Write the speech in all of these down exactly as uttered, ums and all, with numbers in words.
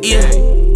Yeah.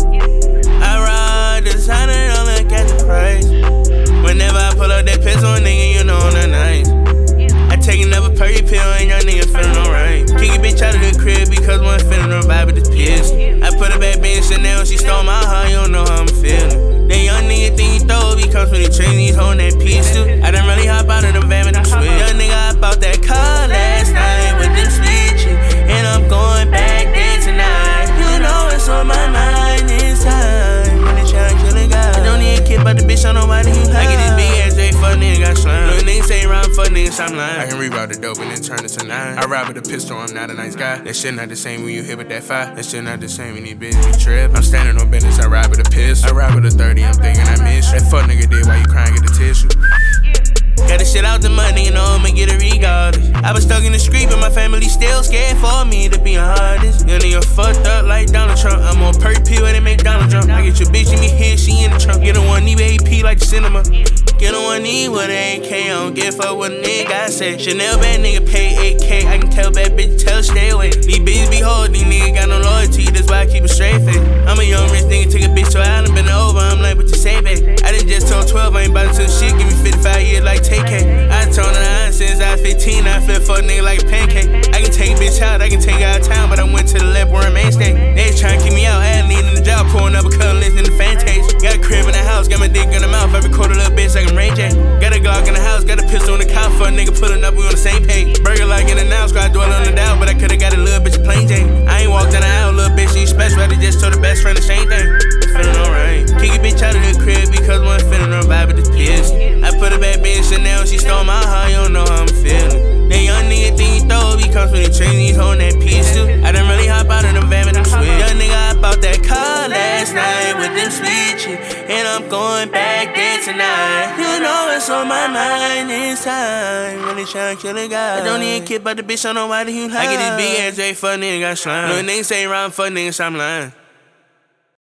I ride the designer, don't look at the price. Whenever I pull up that pistol, nigga, you know I'm the nice. I take another perky pill and young nigga feeling alright. Kick a bitch out of the crib because one feeling the vibe of this piss. I put a bad bitch in Chanel, she stole my heart, you don't know how I'm feeling. That young nigga think he throw because when he train, he's holding that piece too. I done really hop out of the van with them switch. Young nigga, I bought that car last night with them switches, and I'm going back there tonight. You know it's on my mind inside. Really tryna kill a guy. I don't even care about the bitch, I know why he high. I get this big ass J, fuck nigga got slime. Little niggas say round, fuck niggas, I'm lying. I can reroute the dope and then turn it to nine. I ride with a pistol, I'm not a nice guy. That shit not the same when you hit with that fire. That shit not the same when these bitches be trip. I'm standing on business, I ride with a pistol. I ride with a thirty, I'm thinking I miss you. That fuck nigga did while you crying, get the tissue. Got the shit out the money, you know I'ma get it regardless. I was stuck in the street, but my family still scared for me to be a artist. Young nigga fucked up like Donald Trump. I'm on perk pill and they make Donald Trump. I get your bitch in me here, she in the trunk. Get on one knee with A P like the cinema. Get on one knee with an A K, I don't give a fuck what a nigga I say. Chanel bad nigga pay eight K, I can tell bad bitch, tell stay away. These bitches be holding, these niggas got no loyalty, that's why I keep a straight face. I'm a young rich nigga, take a bitch to I done been over, I'm like, what you say, babe? I done just told twelve, I ain't about to tell shit, give me fifty-five years like T K. I told her nine since I fifteen, I feel fuck nigga like a pancake. I can take a bitch out, I can take her out of town, but I went to the left where I mainstay. They was trying to keep me out, I had lean in the job, pouring up a color listening to Fantasia. Got a crib in the house, got my dick in the mouth, I record a little bitch like I'm Ray J. Got a Glock in the house, got a pistol in the car for a nigga pulling up, we on the same page. Burger like in and out, squad dwell on the doubt, but I could've got a little bitch a plain Jane. I ain't walked down the aisle, little bitch, she special, I just told the best friend the same thing. Feeling alright. Kick a bitch out of the crib because one feeling the vibe of this piss. I put a bad bitch in Chanel, she stole my heart, you don't know how I'm feeling. That young nigga think he throw because when he train, he's holding that piece too. I done really hop out of the van with them switch. Young nigga, I bought that car last night with them switches, and I'm going back there tonight. You know it's on my mind inside. Really tryna kill a guy. I don't even care about the bitch, I know why he high. I get this big ass J, fuck nigga got slime. Little niggas say round, fuck niggas, I'm lying.